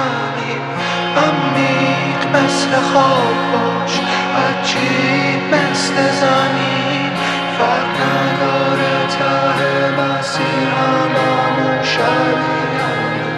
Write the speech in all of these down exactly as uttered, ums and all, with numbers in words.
عمیق عمیق مثل خواب باش، عجیب مثل زمین، فرق نداره ته مسیر هممون شبیه.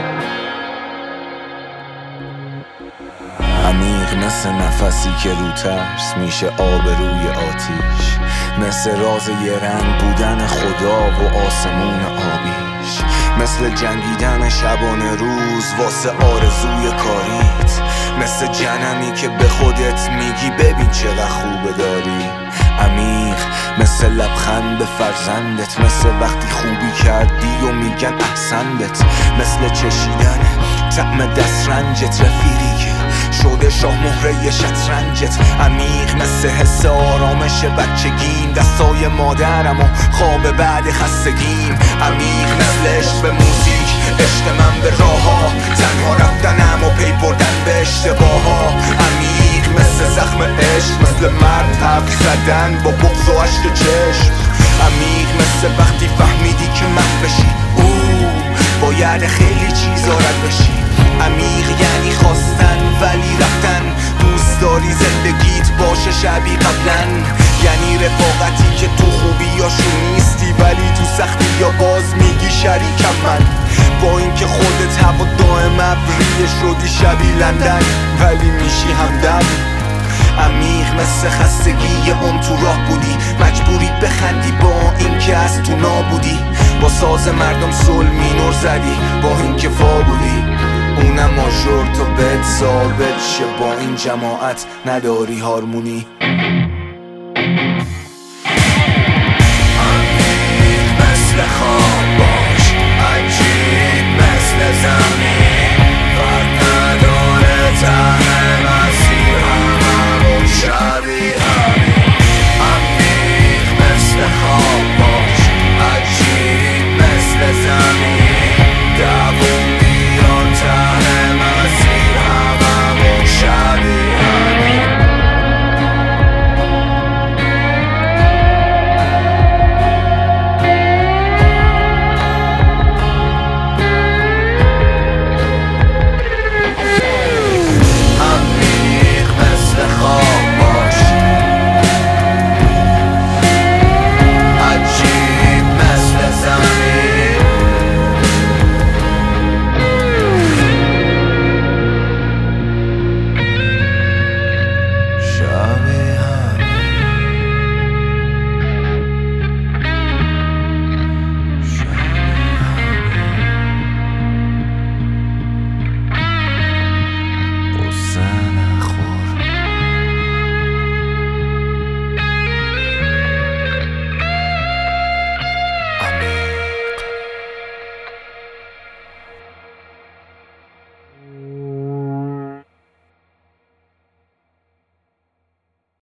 عمیق مثل نفسی که رو ترس میشه آب روی آتیش، مثل راز یه رنگ بودن خدا و آسمون آبیش، مثل جنگیدن شبانه روز واسه آرزوی کاریت، مثل جنمی که به خودت میگی ببین چقدر خوبه داری. عمیق مثل لبخند به فرزندت، مثل وقتی خوبی کردی و میگن احسن بهت، مثل چشیدن طعم دسترنجت، رفیقی که شده شاه مهره شطرنجت. عمیق مثل حس آرامش بچگیم، دستای مادرم و خواب بعد خستگیم. عمیق مثل عشق به موزیک، عشق من به راه ها، تنها رفتنم و پی بردن به اشتباه ها. عمیق مثل زخم عشق، مثل مرد حرف زدن با بغض و عشق چشم. عمیق مثل وقتی فهمیدی که محو بشی، اوه باید خیلی چیزا رد بشی. عمیق یعنی خواستن ولی رفتن، دوست داری زندگیت باشه شبیه قبلا، یعنی رفاقتی که تو خوبیاشون نیستی ولی تو سختی یا باز میگی شریکم من، با اینکه خودت هوا دائم ابریه شدی شبیه لندن ولی میشی همدم. عمیق مثل خستگی اون تو راه بودی، مجبوری بخندی با اینکه از تو نابودی، با ساز مردم سول مینور زدی با اینکه فا بودی، اونم ماژور تو بهت ثابت شه با این جماعت نداری هارمونی.